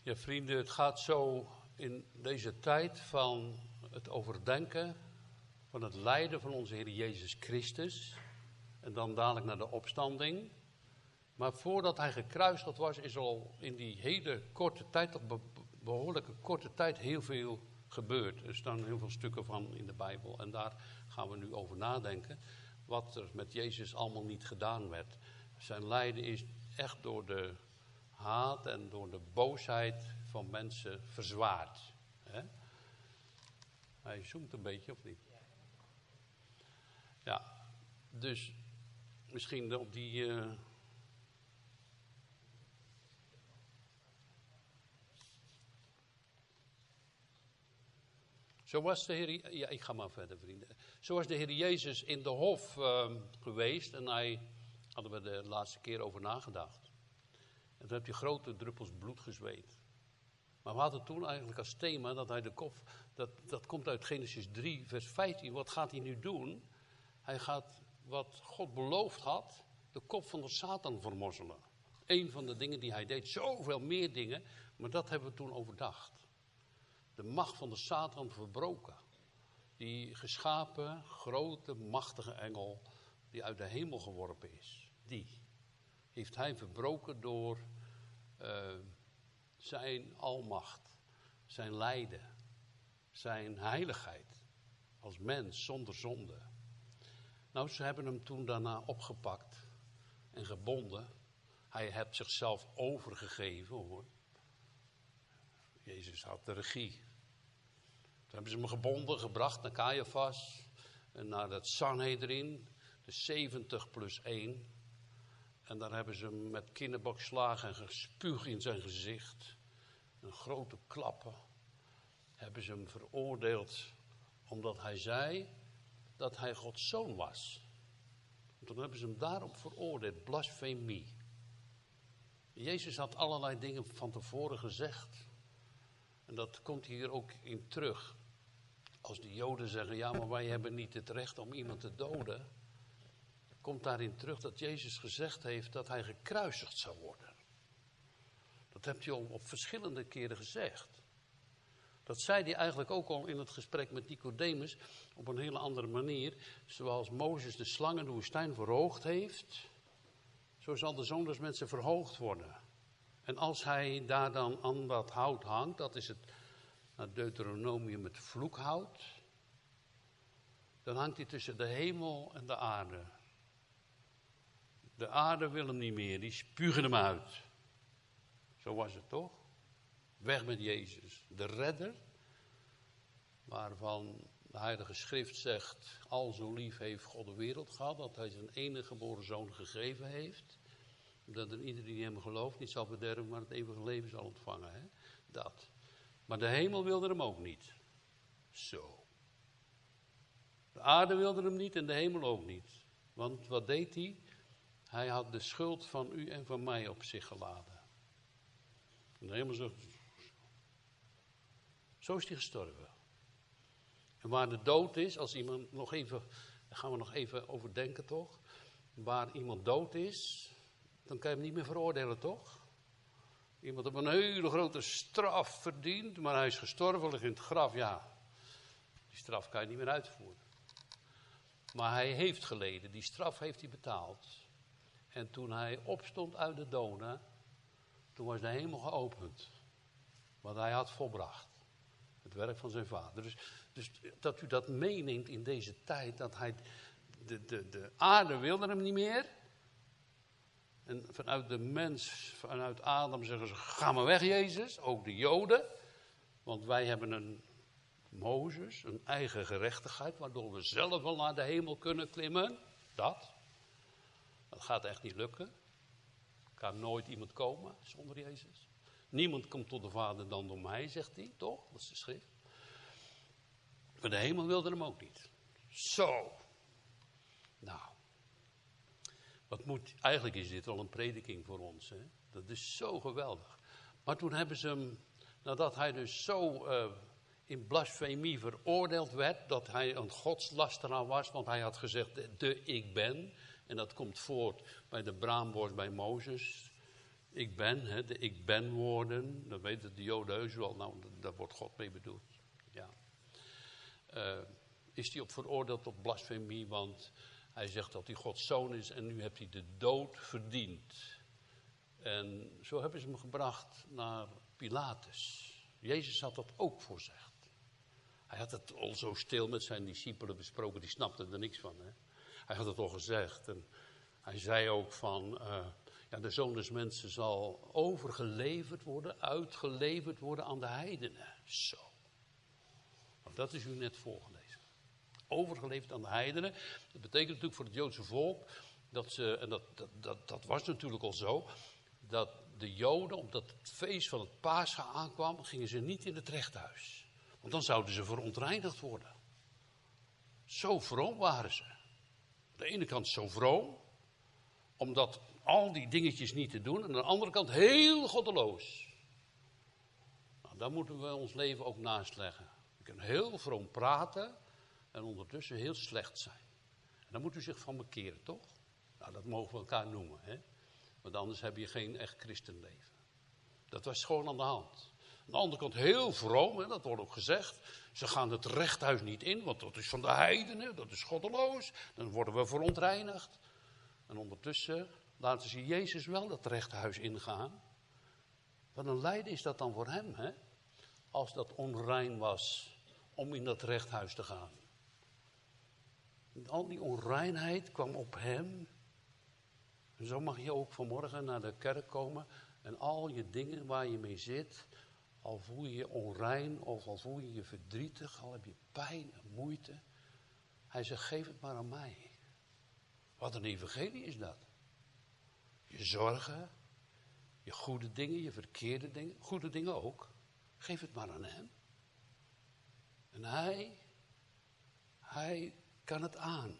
Ja, vrienden, het gaat zo in deze tijd van het overdenken van het lijden van onze Heer Jezus Christus. En dan dadelijk naar de opstanding. Maar voordat hij gekruisigd was, is al in die hele korte tijd, toch behoorlijke korte tijd, heel veel gebeurd. Er staan heel veel stukken van in de Bijbel. En daar gaan we nu over nadenken. Wat er met Jezus allemaal niet gedaan werd. Zijn lijden is echt door de haat en door de boosheid van mensen verzwaard. Hè? Hij zoemt een beetje, of niet? Ja, dus misschien op die... Zo was de Heer... Ja, ik ga maar verder, vrienden. Zo was de Heer Jezus in de hof geweest en hadden we de laatste keer over nagedacht. En toen heb je grote druppels bloed gezweet. Maar we hadden toen eigenlijk als thema dat hij de kop... Dat komt uit Genesis 3, vers 15. Wat gaat hij nu doen? Hij gaat, wat God beloofd had, de kop van de Satan vermorzelen. Eén van de dingen die hij deed. Zoveel meer dingen, maar dat hebben we toen overdacht. De macht van de Satan verbroken. Die geschapen, grote, machtige engel die uit de hemel geworpen is. Die heeft hij verbroken door zijn almacht, zijn lijden, zijn heiligheid als mens zonder zonde. Nou, ze hebben hem toen daarna opgepakt en gebonden. Hij heeft zichzelf overgegeven, hoor. Jezus had de regie. Toen hebben ze hem gebonden, gebracht naar Caiaphas en naar het Sanhedrin, de 70 plus 1. En daar hebben ze hem met kinderbakslagen en gespuug in zijn gezicht. En grote klappen. Hebben ze hem veroordeeld omdat hij zei dat hij Gods zoon was. En toen hebben ze hem daarop veroordeeld, blasfemie. Jezus had allerlei dingen van tevoren gezegd. En dat komt hier ook in terug. Als de Joden zeggen, ja, maar wij hebben niet het recht om iemand te doden. Komt daarin terug dat Jezus gezegd heeft dat hij gekruisigd zou worden. Dat heeft hij al op verschillende keren gezegd. Dat zei hij eigenlijk ook al in het gesprek met Nicodemus op een hele andere manier. Zoals Mozes de slang in de woestijn verhoogd heeft, zo zal de Zoon des Mensen verhoogd worden. En als hij daar dan aan dat hout hangt, dat is het Deuteronomium met vloekhout, dan hangt hij tussen de hemel en de aarde. De aarde wil hem niet meer, die spugen hem uit. Zo was het toch? Weg met Jezus, de redder, waarvan de Heilige Schrift zegt, al zo lief heeft God de wereld gehad, dat hij zijn enige geboren zoon gegeven heeft. Dat er ieder die hem gelooft niet zal verderven, maar het eeuwige leven zal ontvangen. Hè? Dat. Maar de hemel wilde hem ook niet. Zo. De aarde wilde hem niet en de hemel ook niet. Want wat deed hij? Hij had de schuld van u en van mij op zich geladen. En de hemel zegt, zo is hij gestorven. En waar de dood is, als iemand nog even, daar gaan we nog even over denken toch. Waar iemand dood is, dan kan je hem niet meer veroordelen toch. Iemand heeft een hele grote straf verdiend, maar hij is gestorven, ligt in het graf, ja. Die straf kan je niet meer uitvoeren. Maar hij heeft geleden, die straf heeft hij betaald. En toen hij opstond uit de doden, toen was de hemel geopend. Want hij had volbracht. Het werk van zijn vader. Dus dat u dat meeneemt in deze tijd, dat hij, de aarde wilde hem niet meer. En vanuit de mens, vanuit Adam zeggen ze, ga maar weg Jezus, ook de Joden. Want wij hebben een Mozes, een eigen gerechtigheid, waardoor we zelf wel naar de hemel kunnen klimmen. Dat gaat echt niet lukken. Er kan nooit iemand komen zonder Jezus. Niemand komt tot de Vader dan door mij, zegt hij, toch? Dat is de schrift. Maar de hemel wilde hem ook niet. Zo. Nou. Eigenlijk is dit wel een prediking voor ons. Hè? Dat is zo geweldig. Maar toen hebben ze hem, nadat hij dus zo in blasfemie veroordeeld werd, dat hij een godslasteraar was, want hij had gezegd, de ik ben. En dat komt voort bij de braamworst bij Mozes. ik ben, de ik ben woorden. Dan weten de Joden heus wel, nou, daar wordt God mee bedoeld. Ja. Is hij op veroordeeld tot blasfemie, want hij zegt dat hij Gods zoon is en nu heeft hij de dood verdiend. En zo hebben ze hem gebracht naar Pilatus. Jezus had dat ook voorzegd. Hij had het al zo stil met zijn discipelen besproken, die snapten er niks van. Hè? Hij had het al gezegd en hij zei ook van, de Zoon des Mensen zal overgeleverd worden, uitgeleverd worden aan de heidenen. Zo. Nou, dat is u net voorgelezen. Overgeleverd aan de heidenen. Dat betekent natuurlijk voor het Joodse volk, dat ze, en dat was natuurlijk al zo, dat de Joden, omdat het feest van het Pascha aankwam, gingen ze niet in het rechthuis. Want dan zouden ze verontreinigd worden. Zo vroom waren ze. Aan de ene kant zo vroom, omdat al die dingetjes niet te doen. En aan de andere kant heel goddeloos. Nou, daar moeten we ons leven ook naast leggen. Je kunt heel vroom praten en ondertussen heel slecht zijn. En dan moet u zich van bekeren, toch? Nou, dat mogen we elkaar noemen, hè? Want anders heb je geen echt christenleven. Dat was gewoon aan de hand. Aan de andere kant heel vroom, hè, dat wordt ook gezegd. Ze gaan het rechthuis niet in, want dat is van de heidenen, dat is goddeloos. Dan worden we verontreinigd. En ondertussen laten ze Jezus wel dat rechthuis ingaan. Wat een lijden is dat dan voor hem, hè? Als dat onrein was om in dat rechthuis te gaan. En al die onreinheid kwam op hem. En zo mag je ook vanmorgen naar de kerk komen. En al je dingen waar je mee zit, al voel je je onrein of al voel je je verdrietig, al heb je pijn en moeite. Hij zegt, geef het maar aan mij. Wat een evangelie is dat. Je zorgen, je goede dingen, je verkeerde dingen, goede dingen ook. Geef het maar aan hem. En hij kan het aan.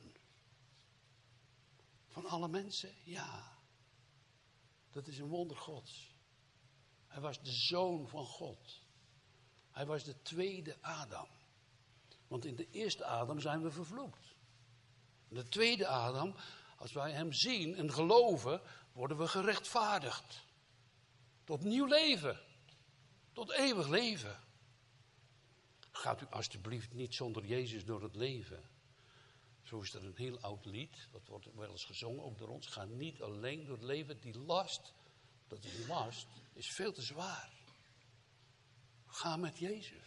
Van alle mensen, ja. Dat is een wonder Gods. Hij was de zoon van God. Hij was de tweede Adam. Want in de eerste Adam zijn we vervloekt. De tweede Adam, als wij hem zien en geloven, worden we gerechtvaardigd. Tot nieuw leven. Tot eeuwig leven. Gaat u alstublieft niet zonder Jezus door het leven. Zo is er een heel oud lied, dat wordt wel eens gezongen, ook door ons. Ga niet alleen door het leven, die last, dat is een last, is veel te zwaar. Ga met Jezus.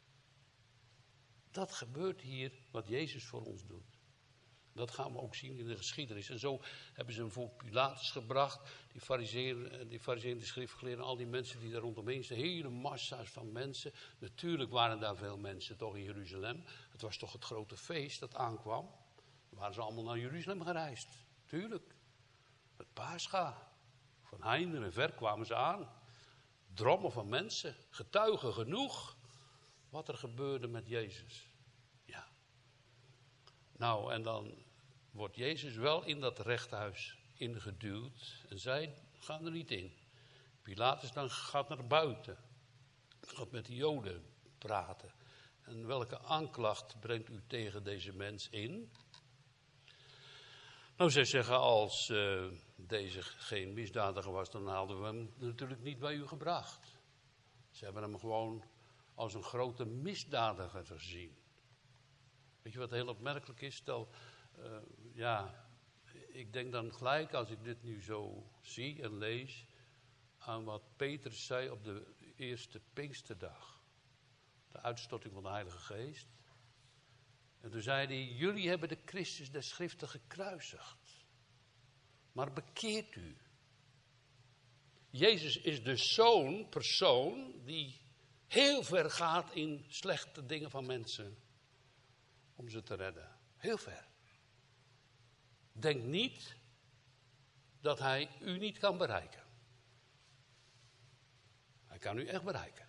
Dat gebeurt hier, wat Jezus voor ons doet. Dat gaan we ook zien in de geschiedenis. En zo hebben ze hem voor Pilatus gebracht. Die farizeeën, de schriftgeleerden, al die mensen die daar rondomheen staan. Hele massa's van mensen. Natuurlijk waren daar veel mensen toch in Jeruzalem. Het was toch het grote feest dat aankwam. Dan waren ze allemaal naar Jeruzalem gereisd. Tuurlijk. Het Pascha. Van heinde en ver kwamen ze aan. Drommen van mensen. Getuigen genoeg. Wat er gebeurde met Jezus. Ja. Nou, en dan wordt Jezus wel in dat rechthuis ingeduwd. En zij gaan er niet in. Pilatus dan gaat naar buiten. Gaat met de Joden praten. En welke aanklacht brengt u tegen deze mens in? Nou, zij zeggen, als deze geen misdadiger was, dan hadden we hem natuurlijk niet bij u gebracht. Ze hebben hem gewoon als een grote misdadiger gezien. Weet je wat heel opmerkelijk is? Stel, ik denk dan gelijk als ik dit nu zo zie en lees aan wat Petrus zei op de eerste Pinksterdag. De uitstorting van de Heilige Geest. En toen zei hij, jullie hebben de Christus der Schriften gekruisigd. Maar bekeert u. Jezus is dus zo'n persoon die heel ver gaat in slechte dingen van mensen. Om ze te redden. Heel ver. Denk niet dat hij u niet kan bereiken. Hij kan u echt bereiken.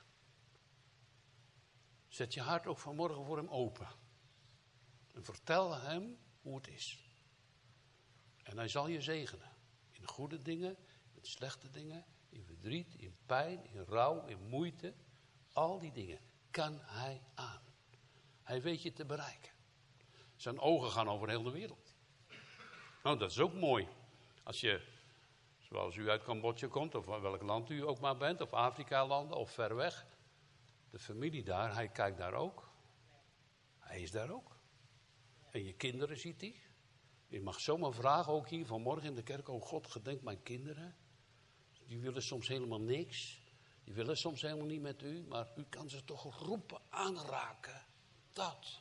Zet je hart ook vanmorgen voor hem open. En vertel hem hoe het is. En hij zal je zegenen. In goede dingen, in slechte dingen, in verdriet, in pijn, in rouw, in moeite. Al die dingen kan hij aan. Hij weet je te bereiken. Zijn ogen gaan over heel de wereld. Nou, dat is ook mooi. Als je Zoals u uit Cambodja komt, of welk land u ook maar bent, of Afrika-landen, of ver weg. De familie daar, hij kijkt daar ook. Hij is daar ook. En je kinderen ziet hij. Je mag zomaar vragen, ook hier vanmorgen in de kerk. Oh God, gedenk mijn kinderen. Die willen soms helemaal niks. Die willen soms helemaal niet met u. Maar u kan ze toch roepen, aanraken. Dat.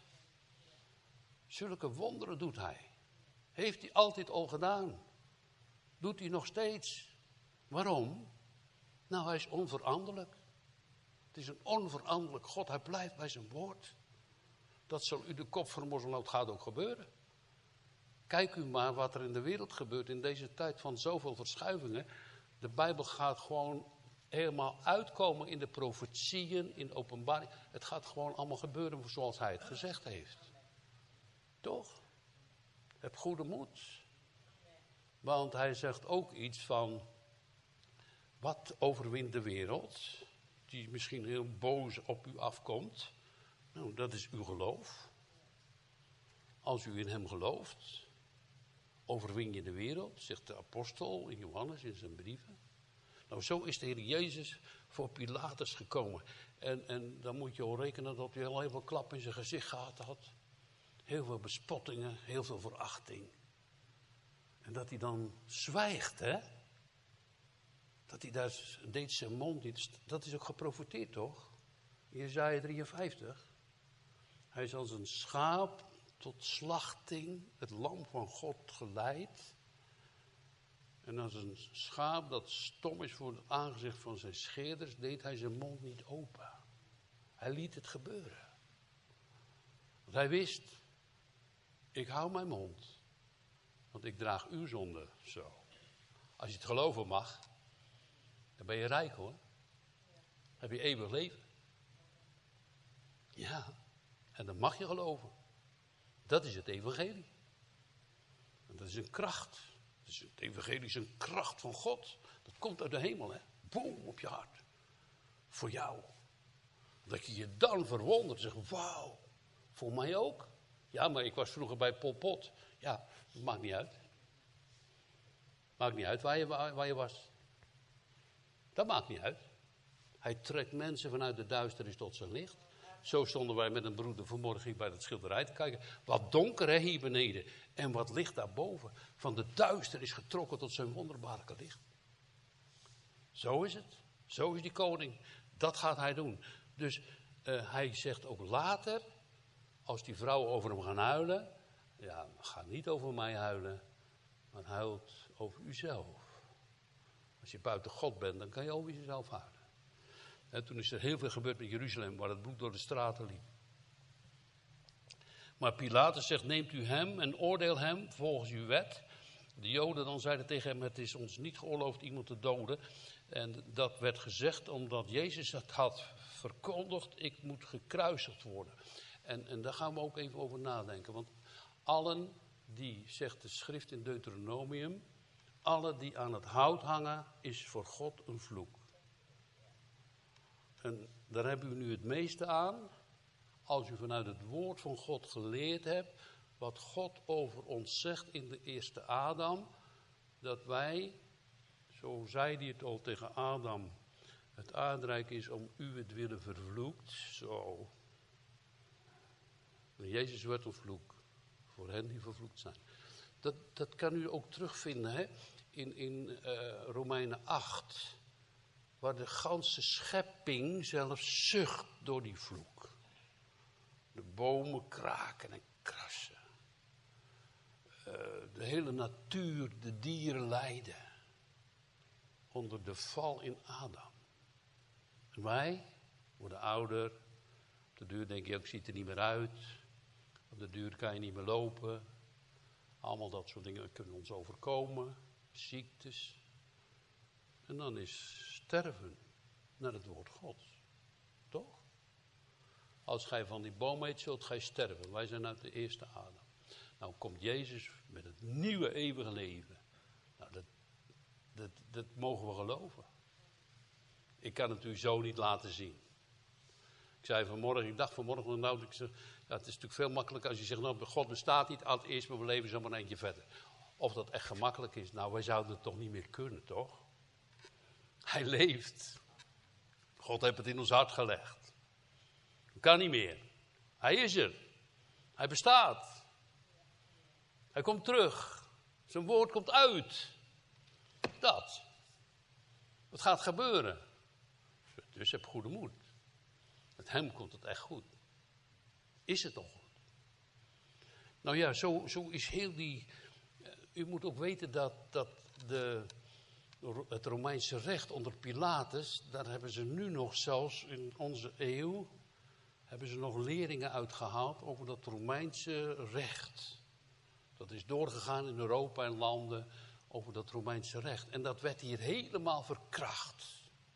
Zulke wonderen doet hij. Heeft hij altijd al gedaan. Doet hij nog steeds. Waarom? Nou, hij is onveranderlijk. Het is een onveranderlijk God. Hij blijft bij zijn woord. Dat zal u de kop vermorzelen. Het gaat ook gebeuren. Kijk u maar wat er in de wereld gebeurt in deze tijd van zoveel verschuivingen. De Bijbel gaat gewoon helemaal uitkomen in de profetieën, in de openbaring. Het gaat gewoon allemaal gebeuren zoals hij het gezegd heeft. Toch? Heb goede moed. Want hij zegt ook iets van, wat overwint de wereld, die misschien heel boos op u afkomt. Nou, dat is uw geloof. Als u in hem gelooft, overwin je de wereld, zegt de apostel in Johannes in zijn brieven. Nou, zo is de Heer Jezus voor Pilatus gekomen. En dan moet je al rekenen dat hij al heel veel klap in zijn gezicht gehad had. Heel veel bespottingen, heel veel verachting. En dat hij dan zwijgt, hè. Dat hij daar deed zijn mond niet. Dat is ook geprofeteerd, toch? In Jesaja 53. Hij is als een schaap tot slachting, het lam van God geleid. En als een schaap dat stom is voor het aangezicht van zijn scheerders, deed hij zijn mond niet open. Hij liet het gebeuren. Want hij wist, ik hou mijn mond, want ik draag uw zonde zo. Als je het geloven mag, dan ben je rijk hoor. Heb je eeuwig leven. Ja, en dan mag je geloven. Dat is het evangelie. En dat is een kracht. Dus het evangelie is een kracht van God. Dat komt uit de hemel, hè. Boom, op je hart. Voor jou. Dat je je dan verwondert. Zegt, wauw. Voor mij ook. Ja, maar ik was vroeger bij Pol Pot. Ja, dat maakt niet uit. Maakt niet uit waar je was. Dat maakt niet uit. Hij trekt mensen vanuit de duisternis tot zijn licht. Zo stonden wij met een broeder vanmorgen hier bij het schilderij te kijken. Wat donker hè, hier beneden. En wat licht daarboven. Van de duisternis getrokken tot zijn wonderbaarlijke licht. Zo is het. Zo is die koning. Dat gaat hij doen. Dus hij zegt ook later. Als die vrouwen over hem gaan huilen. Ja, ga niet over mij huilen. Maar huilt over uzelf. Als je buiten God bent, dan kan je over jezelf huilen. En toen is er heel veel gebeurd met Jeruzalem, waar het bloed door de straten liep. Maar Pilatus zegt, neemt u hem en oordeel hem volgens uw wet. De Joden dan zeiden tegen hem, het is ons niet geoorloofd iemand te doden. En dat werd gezegd omdat Jezus het had verkondigd, ik moet gekruisigd worden. En daar gaan we ook even over nadenken. Want allen die, zegt de schrift in Deuteronomium, allen die aan het hout hangen, is voor God een vloek. En daar hebben we nu het meeste aan, als u vanuit het woord van God geleerd hebt, wat God over ons zegt in de eerste Adam, dat wij, zo zei hij het al tegen Adam, het aardrijk is om uwentwille vervloekt, zo. En Jezus werd een vloek, voor hen die vervloekt zijn. Dat kan u ook terugvinden hè? In Romeinen 8. Waar de ganse schepping zelfs zucht door die vloek. De bomen kraken en krassen. De hele natuur, de dieren lijden. Onder de val in Adam. En wij worden ouder. Op de duur denk je, ik zie er niet meer uit. Op de duur kan je niet meer lopen. Allemaal dat soort dingen kunnen ons overkomen. Ziektes. En dan is sterven naar het woord Gods. Toch? Als gij van die boom eet, zult gij sterven. Wij zijn uit de eerste Adam. Nou komt Jezus met het nieuwe eeuwige leven. Nou, dat mogen we geloven. Ik kan het u zo niet laten zien. Ik dacht vanmorgen, nou, het is natuurlijk veel makkelijker als je zegt, nou, God bestaat niet, al het eerst maar we leven zo maar een eentje verder. Of dat echt gemakkelijk is. Nou, wij zouden het toch niet meer kunnen, toch? Hij leeft. God heeft het in ons hart gelegd. Kan niet meer. Hij is er. Hij bestaat. Hij komt terug. Zijn woord komt uit. Dat. Het gaat gebeuren. Dus heb goede moed. Met hem komt het echt goed. Is het toch goed? Nou ja, zo is heel die... U moet ook weten dat het Romeinse recht onder Pilatus... daar hebben ze nu nog zelfs in onze eeuw... hebben ze nog leringen uitgehaald over dat Romeinse recht. Dat is doorgegaan in Europa en landen over dat Romeinse recht. En dat werd hier helemaal verkracht.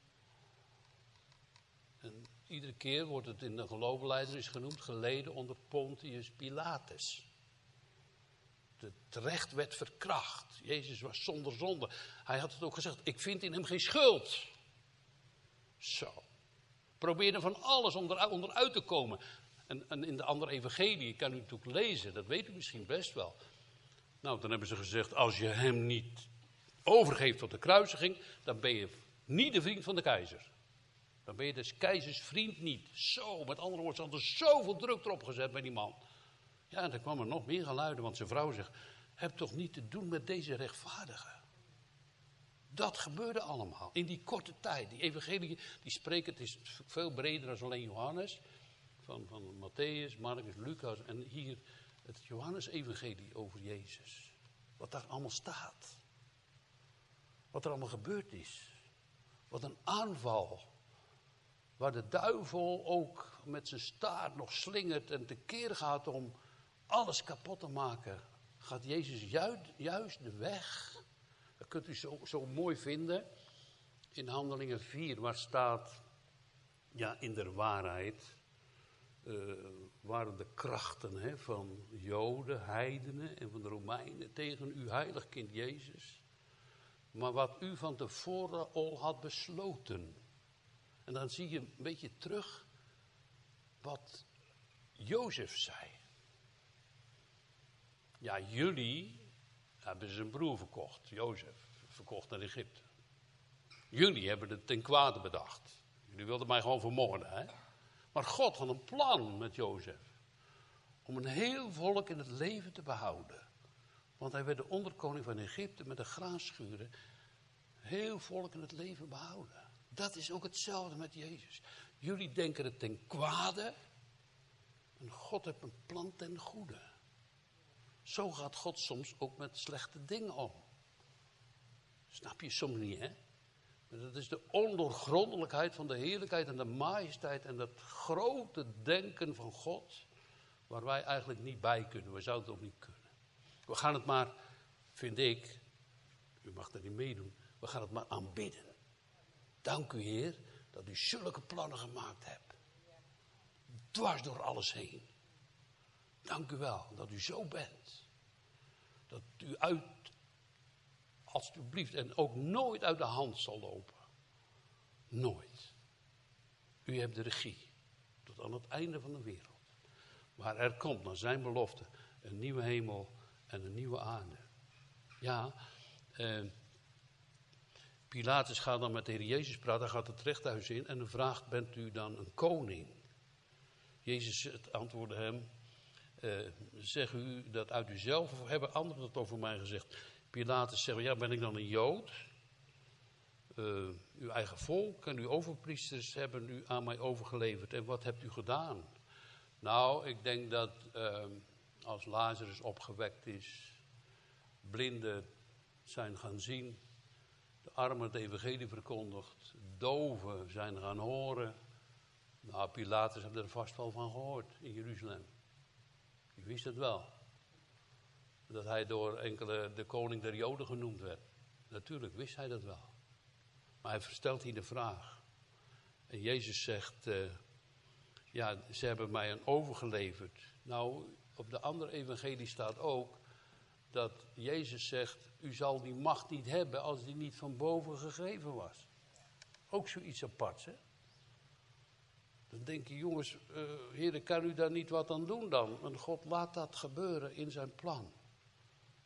En iedere keer wordt het in de geloofsleiders genoemd, geleden onder Pontius Pilatus. Het recht werd verkracht. Jezus was zonder zonde. Hij had het ook gezegd, ik vind in hem geen schuld. Zo. Probeerde van alles om onderuit te komen. En in de andere evangelie, kan u natuurlijk lezen, dat weet u misschien best wel. Nou, dan hebben ze gezegd, als je hem niet overgeeft tot de kruisiging, dan ben je niet de vriend van de keizer. Dan ben je des keizers vriend niet. Zo, met andere woorden, ze hadden zoveel druk erop gezet bij die man. Ja, en dan kwam er nog meer geluiden, want zijn vrouw zegt, heb toch niet te doen met deze rechtvaardige. Dat gebeurde allemaal, in die korte tijd. Die evangelie, die spreken, het is veel breder dan alleen Johannes. Van Matthäus, Marcus, Lucas en hier het Johannes-evangelie over Jezus. Wat daar allemaal staat. Wat er allemaal gebeurd is. Wat een aanval. Waar de duivel ook met zijn staart nog slingert en tekeer gaat om alles kapot te maken. Gaat Jezus juist de weg. Dat kunt u zo mooi vinden. In Handelingen 4, waar staat, ja, in der waarheid waren de krachten van Joden, heidenen en van de Romeinen tegen uw heilig kind Jezus. Maar wat u van tevoren al had besloten. En dan zie je een beetje terug wat Jozef zei. Ja, jullie hebben zijn broer verkocht, Jozef, verkocht naar Egypte. Jullie hebben het ten kwade bedacht. Jullie wilden mij gewoon vermoorden, hè? Maar God had een plan met Jozef. Om een heel volk in het leven te behouden. Want hij werd de onderkoning van Egypte met de graanschuren. Heel volk in het leven behouden. Dat is ook hetzelfde met Jezus. Jullie denken het ten kwade. En God heeft een plan ten goede. Zo gaat God soms ook met slechte dingen om. Snap je soms niet, hè? Dat is de ondoorgrondelijkheid van de heerlijkheid en de majesteit en dat grote denken van God, waar wij eigenlijk niet bij kunnen. We zouden het ook niet kunnen. We gaan het maar, vind ik, u mag er niet meedoen, we gaan het maar aanbidden. Dank u, Heer, dat u zulke plannen gemaakt hebt. Dwars door alles heen. Dank u wel dat u zo bent. Dat u alsjeblieft en ook nooit uit de hand zal lopen. Nooit. U hebt de regie. Tot aan het einde van de wereld. Maar er komt naar zijn belofte een nieuwe hemel en een nieuwe aarde. Ja, Pilatus gaat dan met de Heer Jezus praten. Hij gaat het rechthuis in en dan vraagt, bent u dan een koning? Jezus antwoordde hem, zeg u dat uit uzelf of hebben anderen dat over mij gezegd? Pilatus zegt, ja, ben ik dan een Jood? Uw eigen volk en uw overpriesters hebben u aan mij overgeleverd. En wat hebt u gedaan? Nou, ik denk dat als Lazarus opgewekt is, blinden zijn gaan zien, de armen het evangelie verkondigd, doven zijn gaan horen. Nou, Pilatus heeft er vast wel van gehoord in Jeruzalem. U wist het wel. Dat hij door enkele de koning der Joden genoemd werd. Natuurlijk wist hij dat wel. Maar hij stelt hier de vraag. En Jezus zegt, ja, ze hebben mij een overgeleverd. Nou, op de andere evangelie staat ook dat Jezus zegt, u zal die macht niet hebben als die niet van boven gegeven was. Ook zoiets aparts, hè? Dan denk je, jongens, Heer, kan u daar niet wat aan doen dan? Want God laat dat gebeuren in zijn plan.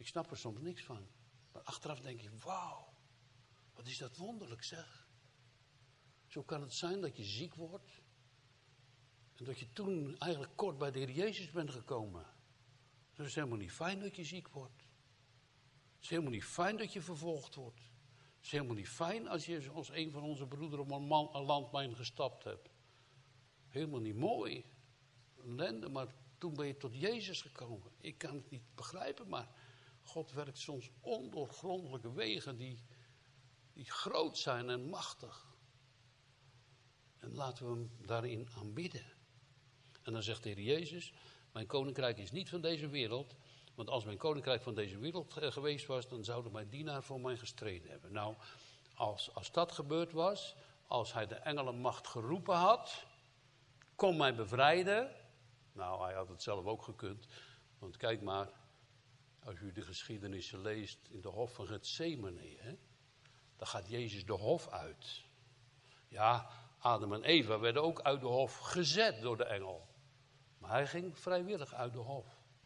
Ik snap er soms niks van. Maar achteraf denk ik, wauw, wat is dat wonderlijk zeg. Zo kan het zijn dat je ziek wordt. En dat je toen eigenlijk kort bij de Heer Jezus bent gekomen. Het is helemaal niet fijn dat je ziek wordt. Het is helemaal niet fijn dat je vervolgd wordt. Het is helemaal niet fijn als je als een van onze broederen op een landmijn gestapt hebt. Helemaal niet mooi. Ellende, maar toen ben je tot Jezus gekomen. Ik kan het niet begrijpen, maar God werkt soms ondoorgrondelijke wegen die groot zijn en machtig. En laten we hem daarin aanbidden. En dan zegt de Heer Jezus, mijn koninkrijk is niet van deze wereld. Want als mijn koninkrijk van deze wereld geweest was, dan zouden mijn dienaar voor mij gestreden hebben. Nou, als dat gebeurd was, als hij de engelenmacht geroepen had, kom mij bevrijden. Nou, hij had het zelf ook gekund. Want kijk maar, als u de geschiedenissen leest in de hof van Getsemane, dan gaat Jezus de hof uit. Ja, Adam en Eva werden ook uit de hof gezet door de engel. Maar hij ging vrijwillig uit de hof.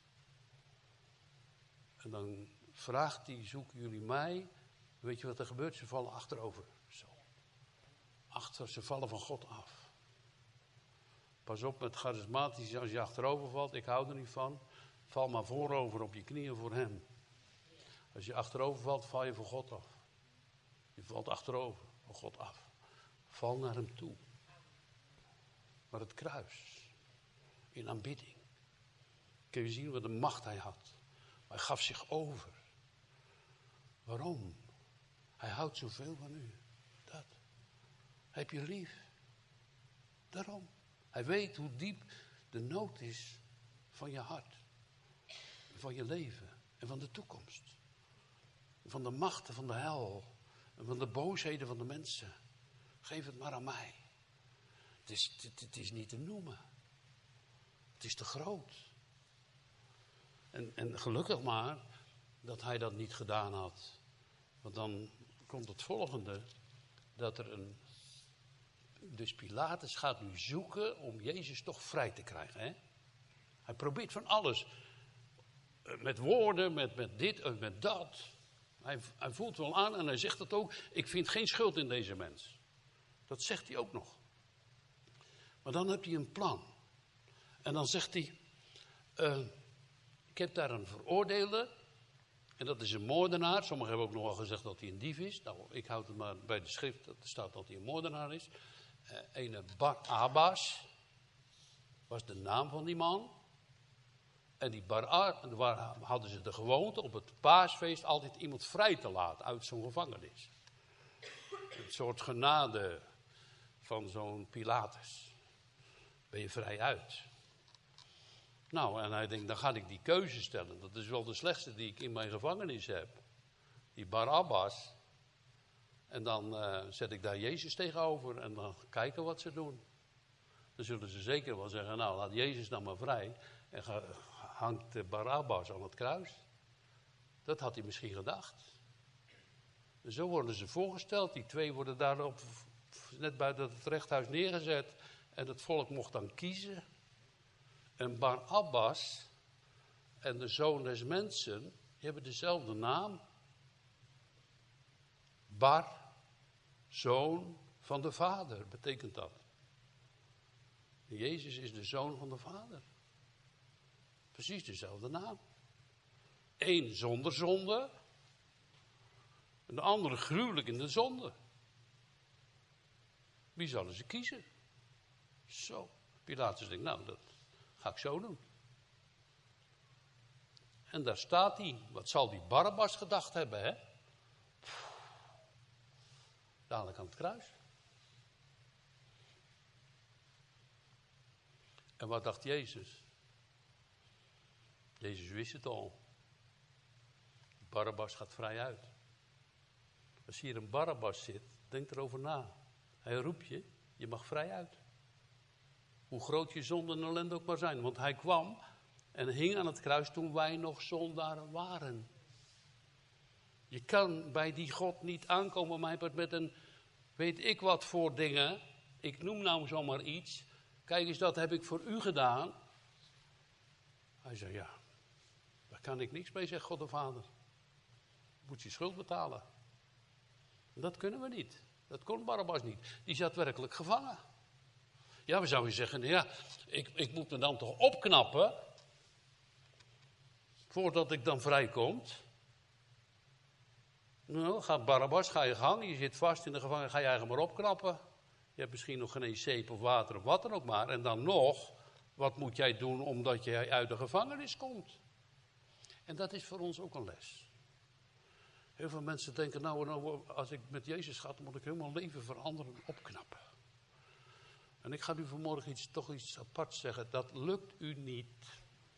En dan vraagt hij, zoeken jullie mij? Weet je wat er gebeurt? Ze vallen achterover. Zo. Ze vallen van God af. Pas op met charismatisch, als je achterover valt, ik hou er niet van. Val maar voorover op je knieën voor hem. Als je achterover valt, val je voor God af. Je valt achterover voor God af. Val naar hem toe. Maar het kruis, in aanbidding, kun je zien wat de macht hij had. Hij gaf zich over. Waarom? Hij houdt zoveel van u. Dat. Hij heeft je lief. Daarom. Hij weet hoe diep de nood is van je hart. Van je leven. En van de toekomst. Van de machten van de hel. En van de boosheden van de mensen. Geef het maar aan mij. Het is niet te noemen. Het is te groot. En gelukkig maar dat hij dat niet gedaan had. Want dan komt het volgende. Dat er dus Pilatus gaat nu zoeken om Jezus toch vrij te krijgen. Hè? Hij probeert van alles. Met woorden, met dit en met dat. Hij voelt wel aan en hij zegt het ook. Ik vind geen schuld in deze mens. Dat zegt hij ook nog. Maar dan heeft hij een plan. En dan zegt hij. Ik heb daar een veroordeelde. En dat is een moordenaar. Sommigen hebben ook nog wel gezegd dat hij een dief is. Nou, ik houd het maar bij de schrift. Dat er staat dat hij een moordenaar is. Ene Bar-Abbas was de naam van die man. En die Bar-Abbas hadden ze de gewoonte op het paasfeest altijd iemand vrij te laten uit zo'n gevangenis. Een soort genade van zo'n Pilatus. Ben je vrij uit. Nou, en hij denkt, dan ga ik die keuze stellen. Dat is wel de slechtste die ik in mijn gevangenis heb. Die Bar-Abbas. En dan zet ik daar Jezus tegenover en dan kijken wat ze doen. Dan zullen ze zeker wel zeggen, nou laat Jezus dan maar vrij. En hangt de Bar-Abbas aan het kruis. Dat had hij misschien gedacht. En zo worden ze voorgesteld. Die twee worden daarop net buiten het rechthuis neergezet. En het volk mocht dan kiezen. En Bar-Abbas en de zoon des mensen, die hebben dezelfde naam. Bar, zoon van de vader, betekent dat. En Jezus is de zoon van de vader. Precies dezelfde naam. Eén zonder zonde. En de andere gruwelijk in de zonde. Wie zullen ze kiezen? Zo. Pilatus denkt, nou, dat ga ik zo doen. En daar staat hij. Wat zal die Barabbas gedacht hebben, hè? Dadelijk aan het kruis. En wat dacht Jezus? Jezus wist het al. Barabbas gaat vrij uit. Als hier een Barabbas zit, denk erover na. Hij roept je, je mag vrij uit. Hoe groot je zonde en ellende ook maar zijn. Want hij kwam en hing aan het kruis toen wij nog zondaren waren. Je kan bij die God niet aankomen, maar met een weet ik wat voor dingen. Ik noem nou zomaar iets. Kijk eens, dat heb ik voor u gedaan. Hij zei, ja, dat kan ik niks mee, zegt God de Vader. Je moet je schuld betalen. En dat kunnen we niet. Dat kon Barabbas niet. Die zat werkelijk gevangen. Ja, we zouden zeggen, ja, ik moet me dan toch opknappen, voordat ik dan vrijkom. Nou, gaat Barabbas, ga je gang, je zit vast in de gevangenis, ga je eigen maar opknappen. Je hebt misschien nog geen eens zeep of water of wat dan ook maar. En dan nog, wat moet jij doen omdat jij uit de gevangenis komt? En dat is voor ons ook een les. Heel veel mensen denken, nou, als ik met Jezus ga, dan moet ik helemaal leven veranderen en opknappen. En ik ga u vanmorgen toch iets aparts zeggen. Dat lukt u niet.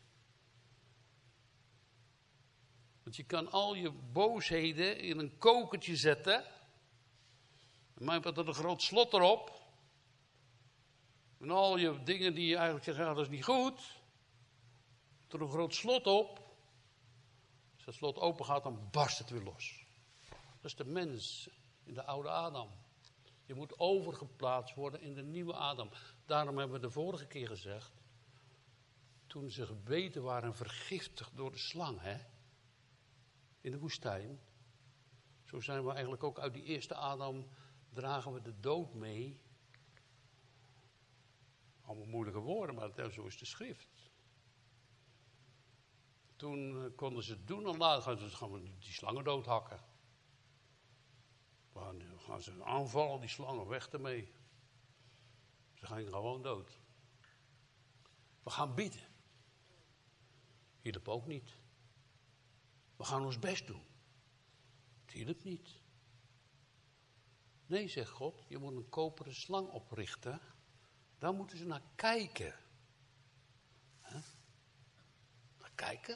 Want je kan al je boosheden in een kokertje zetten. En mij heeft er een groot slot erop. En al je dingen die je eigenlijk zegt, ja, dat is niet goed. Er een groot slot op. Als dat slot open gaat, dan barst het weer los. Dat is de mens in de oude Adam. Je moet overgeplaatst worden in de nieuwe Adam. Daarom hebben we de vorige keer gezegd, toen ze gebeten waren en vergiftigd door de slang, in de woestijn. Zo zijn we eigenlijk ook uit die eerste Adam, dragen we de dood mee. Allemaal moeilijke woorden, maar zo is de schrift. Toen konden ze het doen en later gaan we die slangen doodhakken. Dan gaan ze aanvallen, die slangen, weg ermee. Ze gaan gewoon dood. We gaan bidden. Hielp ook niet. We gaan ons best doen. Het hielp niet. Nee, zegt God, je moet een koperen slang oprichten. Daar moeten ze naar kijken. Naar kijken?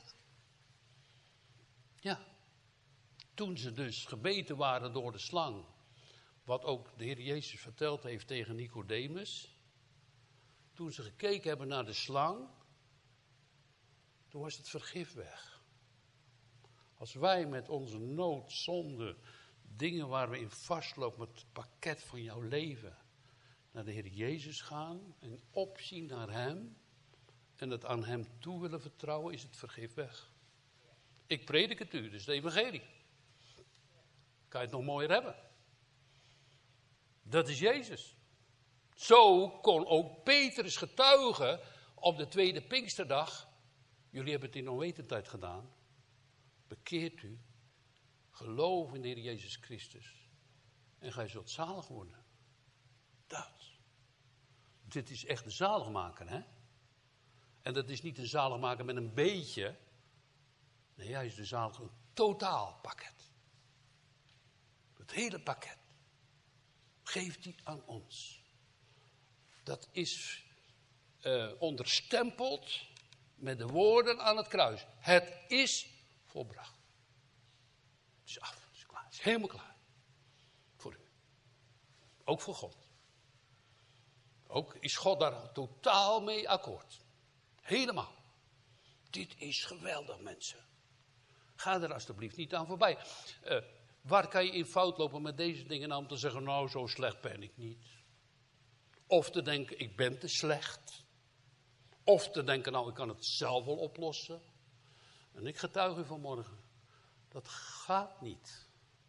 Ja. Toen ze dus gebeten waren door de slang, wat ook de Heer Jezus verteld heeft tegen Nicodemus, toen ze gekeken hebben naar de slang, toen was het vergif weg. Als wij met onze nood, zonde, dingen waar we in vastlopen, met het pakket van jouw leven, naar de Heer Jezus gaan en opzien naar Hem en het aan Hem toe willen vertrouwen, is het vergif weg. Ik predik het u, dus de evangelie. Kan je het nog mooier hebben? Dat is Jezus. Zo kon ook Petrus getuigen op de tweede Pinksterdag. Jullie hebben het in onwetendheid gedaan. Bekeert u. Geloof in de Heer Jezus Christus. En gij zult zalig worden. Dat. Dit is echt een zaligmaker, hè? En dat is niet een zaligmaker met een beetje. Nee, hij is de zaligmaker. Een totaal pakket. Het hele pakket geeft hij aan ons. Dat is onderstempeld met de woorden aan het kruis. Het is volbracht. Het is af, het is klaar, het is helemaal klaar. Voor u. Ook voor God. Ook is God daar totaal mee akkoord. Helemaal. Dit is geweldig, mensen. Ga er alstublieft niet aan voorbij. Waar kan je in fout lopen met deze dingen om te zeggen, nou zo slecht ben ik niet. Of te denken, ik ben te slecht. Of te denken, nou ik kan het zelf wel oplossen. En ik getuig u vanmorgen, dat gaat niet.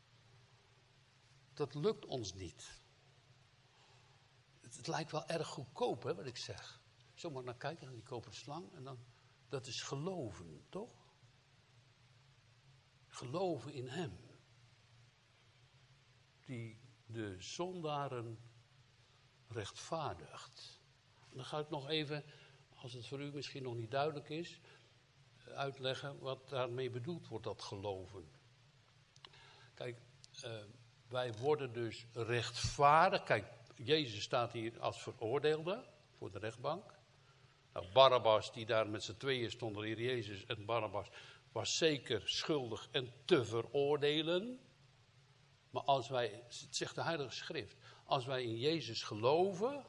Dat lukt ons niet. Het lijkt wel erg goedkoop, hè, wat ik zeg. Zomaar naar kijken, naar die koperen slang. En dan, dat is geloven, toch? Geloven in Hem. Die de zondaren rechtvaardigt. En dan ga ik nog even, als het voor u misschien nog niet duidelijk is, uitleggen wat daarmee bedoeld wordt, dat geloven. Kijk, wij worden dus rechtvaardig. Kijk, Jezus staat hier als veroordeelde voor de rechtbank. Nou, Barabbas, die daar met z'n tweeën stond, de Heer Jezus en Barabbas, was zeker schuldig en te veroordelen. Maar als wij, het zegt de Heilige Schrift, als wij in Jezus geloven,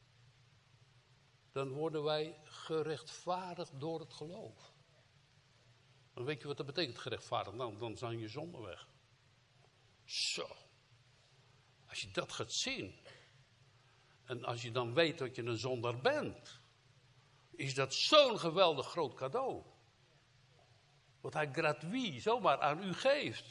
dan worden wij gerechtvaardigd door het geloof. Dan weet je wat dat betekent, gerechtvaardigd? Nou, dan zijn je zonden weg. Zo. Als je dat gaat zien, en als je dan weet dat je een zondaar bent, is dat zo'n geweldig groot cadeau. Wat hij gratuit zomaar aan u geeft.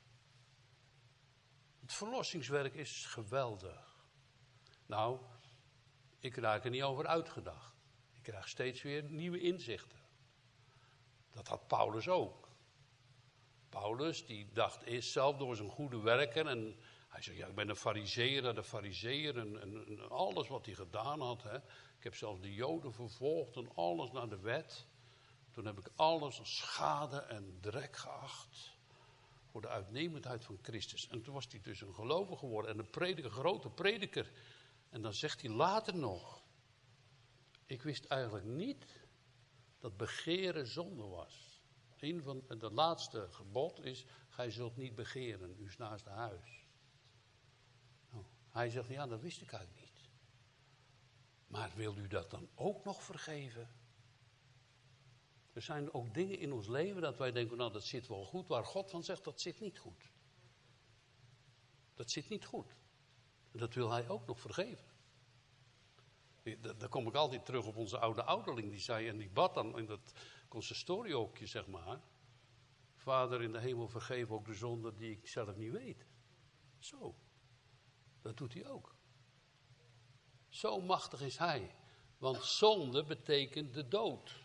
Het verlossingswerk is geweldig. Nou, ik raak er niet over uitgedacht. Ik krijg steeds weer nieuwe inzichten. Dat had Paulus ook. Paulus die dacht eerst zelf door zijn goede werken. En hij zei, ja, ik ben een farizeeër en alles wat hij gedaan had. Hè. Ik heb zelfs de Joden vervolgd en alles naar de wet. Toen heb ik alles als schade en drek geacht. Voor de uitnemendheid van Christus. En toen was hij dus een gelovige geworden. En een grote prediker. En dan zegt hij later nog. Ik wist eigenlijk niet dat begeren zonde was. Een van de laatste gebod is. Gij zult niet begeren, uw naaste huis. Nou, hij zegt, ja, dat wist ik eigenlijk niet. Maar wil u dat dan ook nog vergeven? Er zijn ook dingen in ons leven dat wij denken, nou dat zit wel goed. Waar God van zegt, dat zit niet goed. Dat zit niet goed. En dat wil hij ook nog vergeven. Daar kom ik altijd terug op onze oude ouderling. Die zei, en die bad dan in dat consistoriehoekje, zeg maar. Vader in de hemel, vergeef ook de zonde die ik zelf niet weet. Zo. Dat doet hij ook. Zo machtig is hij. Want zonde betekent de dood.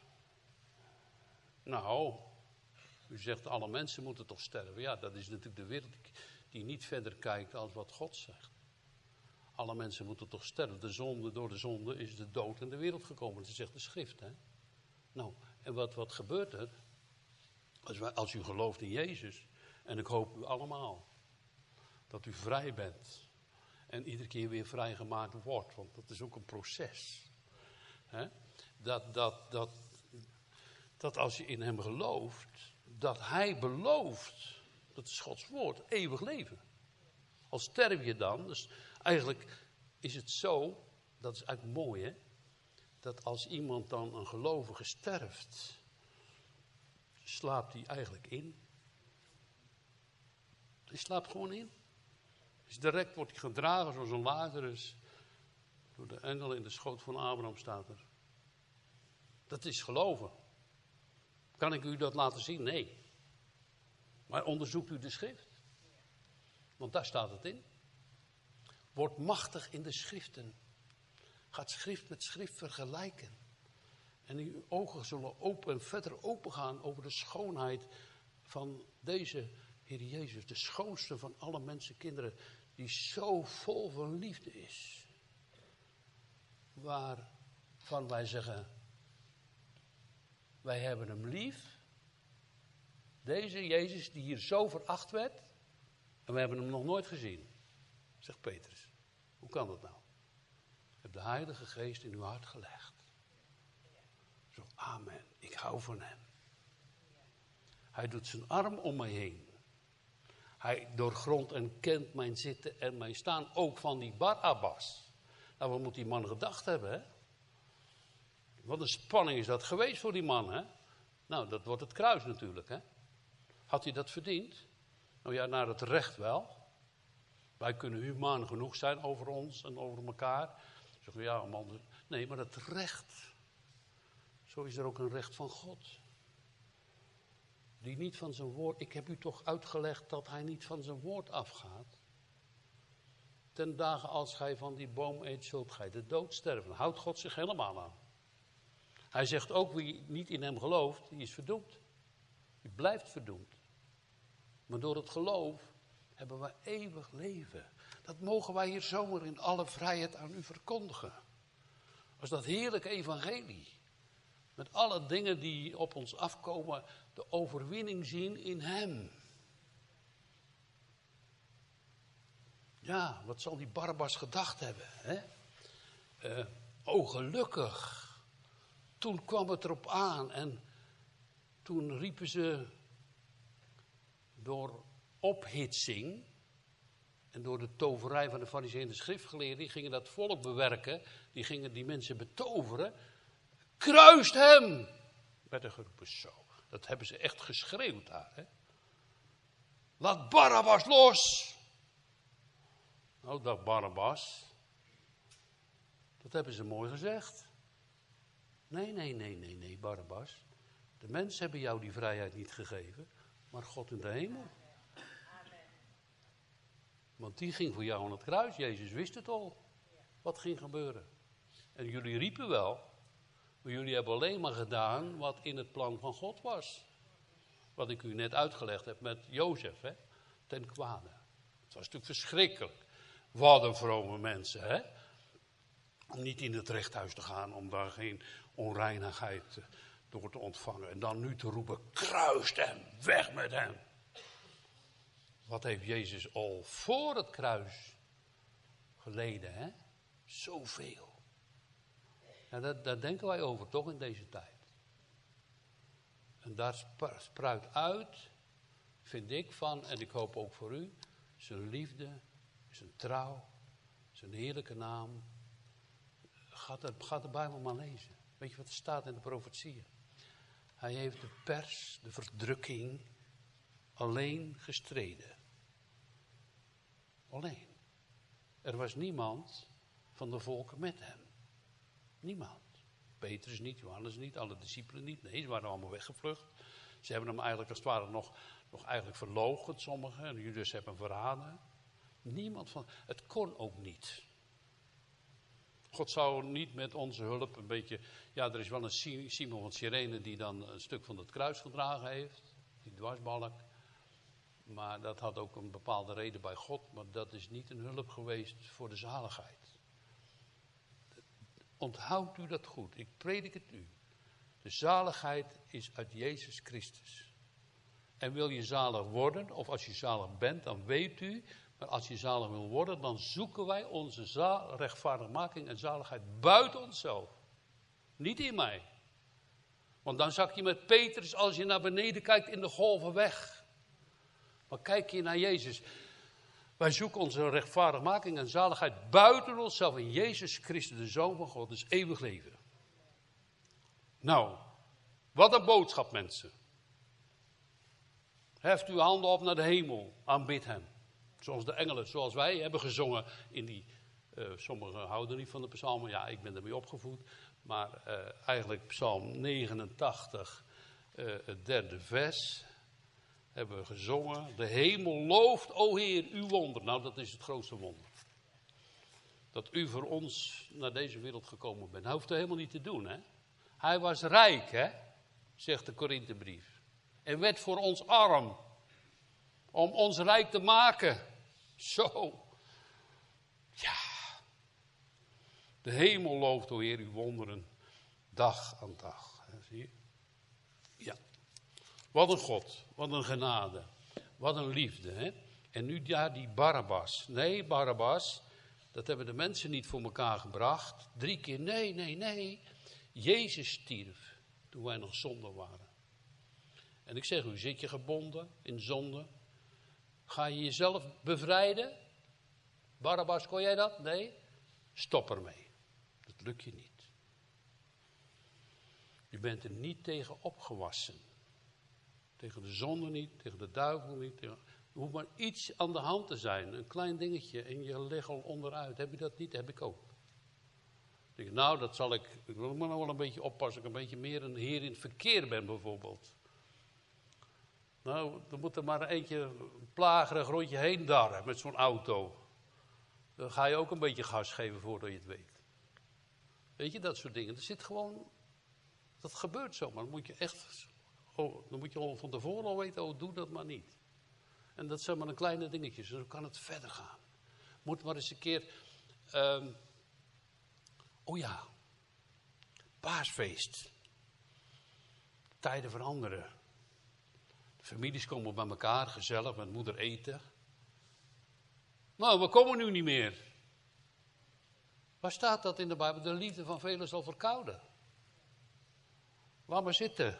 Nou, u zegt alle mensen moeten toch sterven. Ja, dat is natuurlijk de wereld die niet verder kijkt als wat God zegt. Alle mensen moeten toch sterven. Door de zonde is de dood in de wereld gekomen. Dat zegt de schrift. Hè? Nou, en wat gebeurt er? Als u gelooft in Jezus. En ik hoop u allemaal. Dat u vrij bent. En iedere keer weer vrijgemaakt wordt. Want dat is ook een proces. Hè? Dat als je in hem gelooft. Dat hij belooft. Dat is Gods woord. Eeuwig leven. Al sterf je dan. Dus eigenlijk is het zo. Dat is eigenlijk mooi, hè. Dat als iemand dan een gelovige sterft. Slaapt hij eigenlijk in. Hij slaapt gewoon in. Dus direct wordt hij gedragen zoals een Lazarus. Door de engel in de schoot van Abraham staat er. Dat is geloven. Kan ik u dat laten zien? Nee. Maar onderzoekt u de schrift. Want daar staat het in. Word machtig in de schriften. Gaat schrift met schrift vergelijken. En uw ogen zullen verder open gaan over de schoonheid van deze Heer Jezus. De schoonste van alle mensenkinderen. Die zo vol van liefde is. Waarvan wij zeggen. Wij hebben hem lief. Deze Jezus die hier zo veracht werd. En we hebben hem nog nooit gezien. Zegt Petrus. Hoe kan dat nou? Ik heb de Heilige Geest in uw hart gelegd. Zo, amen. Ik hou van hem. Hij doet zijn arm om mij heen. Hij doorgrondt en kent mijn zitten en mijn staan. Ook van die Barabbas. Nou, wat moet die man gedacht hebben, hè? Wat een spanning is dat geweest voor die man, hè? Nou, dat wordt het kruis natuurlijk, hè? Had hij dat verdiend? Nou ja, naar het recht wel. Wij kunnen humaan genoeg zijn over ons en over elkaar. Zeggen we, ja, man. Nee, maar het recht. Zo is er ook een recht van God. Die niet van zijn woord. Ik heb u toch uitgelegd dat hij niet van zijn woord afgaat. Ten dagen als gij van die boom eet, zult gij de dood sterven. Houdt God zich helemaal aan. Hij zegt ook, wie niet in hem gelooft, die is verdoemd. Die blijft verdoemd. Maar door het geloof hebben we eeuwig leven. Dat mogen wij hier zomaar in alle vrijheid aan u verkondigen. Als dat heerlijke evangelie. Met alle dingen die op ons afkomen, de overwinning zien in hem. Ja, wat zal die Barabbas gedacht hebben, hè? Gelukkig. Toen kwam het erop aan en toen riepen ze door ophitsing en door de toverij van de farizeeën en de schriftgeleerden, die gingen dat volk bewerken, die gingen die mensen betoveren. Kruist hem! Werd er geroepen zo. Dat hebben ze echt geschreeuwd daar, hè? Laat Barabbas los! Nou, dat Barabbas. Dat hebben ze mooi gezegd. Nee, Barabbas. De mensen hebben jou die vrijheid niet gegeven, maar God in de hemel. Want die ging voor jou aan het kruis. Jezus wist het al. Wat ging gebeuren. En jullie riepen wel. Maar jullie hebben alleen maar gedaan wat in het plan van God was. Wat ik u net uitgelegd heb met Jozef. Hè? Ten kwade. Het was natuurlijk verschrikkelijk. Wat een vrome mensen. Hè? Om niet in het rechthuis te gaan. Om daar geen onreinigheid door te ontvangen. En dan nu te roepen. Kruist hem. Weg met hem. Wat heeft Jezus al voor het kruis geleden, hè? Zoveel. Ja, daar denken wij over, toch, in deze tijd. En daar spruit uit, vind ik van, en ik hoop ook voor u, zijn liefde, zijn trouw, zijn heerlijke naam. Ga de Bijbel maar lezen. Weet je wat er staat in de profetieën? Hij heeft de pers, de verdrukking, alleen gestreden. Alleen. Er was niemand van de volken met hem. Niemand. Petrus niet, Johannes niet, alle discipelen niet. Nee, ze waren allemaal weggevlucht. Ze hebben hem eigenlijk als het ware nog eigenlijk verloochend, sommigen. En Judas hebben hem verraden. Niemand van. Het kon ook niet. God zou niet met onze hulp een beetje. Ja, er is wel een Simon van Cyrene die dan een stuk van het kruis gedragen heeft. Die dwarsbalk. Maar dat had ook een bepaalde reden bij God. Maar dat is niet een hulp geweest voor de zaligheid. Onthoudt u dat goed. Ik predik het u. De zaligheid is uit Jezus Christus. En wil je zalig worden, of als je zalig bent, dan weet u. Maar als je zalig wil worden, dan zoeken wij onze rechtvaardigmaking en zaligheid buiten onszelf. Niet in mij. Want dan zak je met Petrus, als je naar beneden kijkt, in de golven weg. Maar kijk je naar Jezus. Wij zoeken onze rechtvaardigmaking en zaligheid buiten onszelf. In Jezus Christus, de Zoon van God, is eeuwig leven. Nou, wat een boodschap, mensen. Heft uw handen op naar de hemel, aanbid hem. Zoals de engelen, zoals wij hebben gezongen in die... sommigen houden niet van de psalmen, ja, ik ben ermee opgevoed. Maar eigenlijk psalm 89, het derde vers... hebben we gezongen. De hemel looft, o Heer, uw wonder. Nou, dat is het grootste wonder. Dat u voor ons naar deze wereld gekomen bent. Hij hoeft het helemaal niet te doen, hè. Hij was rijk, hè, zegt de Korinthebrief. En werd voor ons arm. Om ons rijk te maken. Zo. Ja. De hemel looft, o Heer, uw wonderen. Dag aan dag. Zie je? Ja. Wat een God, wat een genade, wat een liefde. Hè? En nu ja, die Barabbas. Nee, Barabbas, dat hebben de mensen niet voor elkaar gebracht. 3 keer, nee. Jezus stierf toen wij nog zonde waren. En ik zeg u, zit je gebonden in zonde? Ga je jezelf bevrijden? Barabbas, kon jij dat? Nee? Stop ermee. Dat lukt je niet. Je bent er niet tegen opgewassen. Tegen de zonde niet, tegen de duivel niet. Er hoeft maar iets aan de hand te zijn. Een klein dingetje en je ligt al onderuit. Heb je dat niet? Heb ik ook. Ik denk, nou, dat zal ik wil maar nog wel een beetje oppassen. Ik een beetje meer een heer in het verkeer ben bijvoorbeeld. Nou, dan moet er maar eentje plagerig rondje heen darren met zo'n auto. Dan ga je ook een beetje gas geven voordat je het weet. Weet je, dat soort dingen. Er zit gewoon, dat gebeurt zomaar. Dan moet je echt... dan moet je al van tevoren al weten, doe dat maar niet. En dat zijn maar een kleine dingetjes, dus dan kan het verder gaan. Moet maar eens een keer... Paasfeest. Tijden veranderen. De families komen bij elkaar, gezellig, met moeder eten. Nou, we komen nu niet meer. Waar staat dat in de Bijbel? De liefde van velen zal verkouden. Laat maar zitten.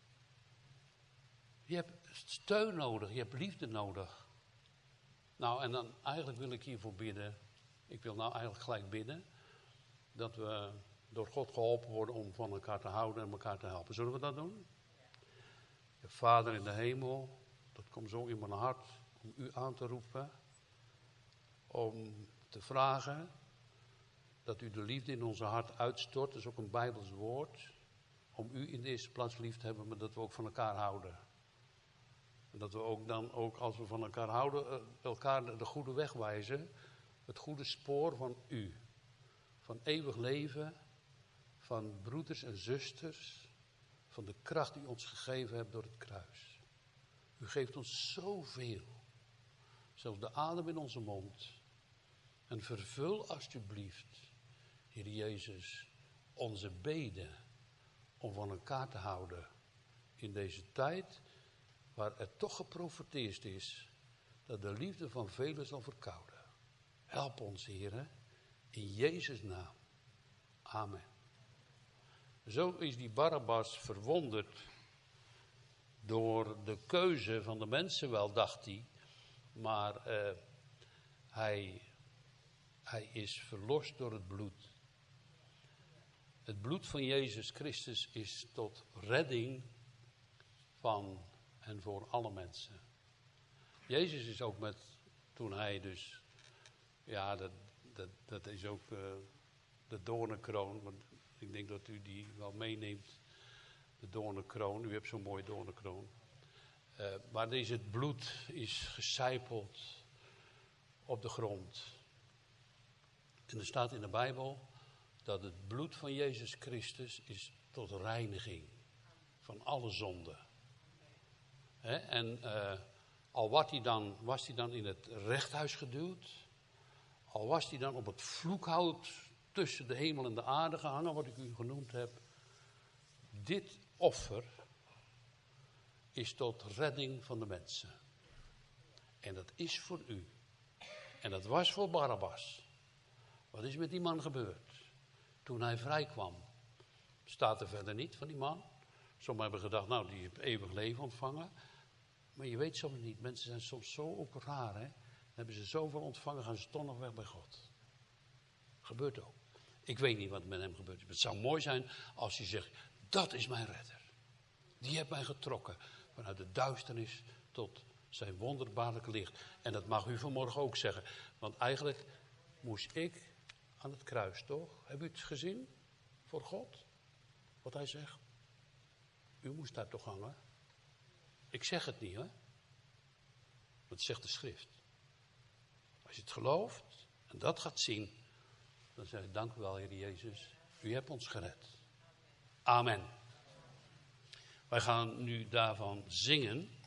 Je hebt steun nodig, je hebt liefde nodig. Nou, en dan eigenlijk wil ik hiervoor bidden. Ik wil nou eigenlijk gelijk bidden. Dat we door God geholpen worden om van elkaar te houden en elkaar te helpen. Zullen we dat doen? Ja, Vader in de hemel, dat komt zo in mijn hart om u aan te roepen. Om te vragen dat u de liefde in onze hart uitstort. Dat is ook een Bijbels woord. om u in de eerste plaats lief te hebben, maar dat we ook van elkaar houden. En dat we ook dan, ook als we van elkaar houden, elkaar de goede weg wijzen. Het goede spoor van u. Van eeuwig leven, van broeders en zusters, van de kracht die u ons gegeven hebt door het kruis. U geeft ons zoveel. Zelfs de adem in onze mond. En vervul alsjeblieft, Heer Jezus, onze beden om van elkaar te houden. In deze tijd waar er toch geprofeteerd is dat de liefde van velen zal verkouden. Help ons, Heer, in Jezus' naam. Amen. Zo is die Barabbas verwonderd door de keuze van de mensen wel, dacht hij. Maar hij is verlost door het bloed. Het bloed van Jezus Christus is tot redding van en voor alle mensen. Jezus is ook toen hij dus, ja, dat is ook de doornenkroon. Want ik denk dat u die wel meeneemt, de doornenkroon. U hebt zo'n mooie doornenkroon. Maar het bloed is gesijpeld op de grond. En er staat in de Bijbel dat het bloed van Jezus Christus is tot reiniging van alle zonden. En al was hij dan in het rechthuis geduwd, al was hij dan op het vloekhout tussen de hemel en de aarde gehangen, wat ik u genoemd heb. Dit offer is tot redding van de mensen. En dat is voor u. En dat was voor Barabbas. Wat is met die man gebeurd? Toen hij vrij kwam. Staat er verder niet van die man. Sommigen hebben gedacht, nou, die heeft eeuwig leven ontvangen. Maar je weet soms niet. Mensen zijn soms zo ook raar, hè. Dan hebben ze zoveel ontvangen, gaan ze toch nog weg bij God. Gebeurt ook. Ik weet niet wat met hem gebeurd is. Het zou mooi zijn als hij zegt, dat is mijn redder. Die heeft mij getrokken vanuit de duisternis tot zijn wonderbaarlijke licht. En dat mag u vanmorgen ook zeggen. Want eigenlijk moest ik aan het kruis, toch? Heb u het gezien? Voor God? Wat hij zegt. U moest daar toch hangen? Ik zeg het niet, hè? Dat zegt de schrift. Als je het gelooft en dat gaat zien, dan zeg ik, dank u wel, Heer Jezus. U hebt ons gered. Amen. Wij gaan nu daarvan zingen.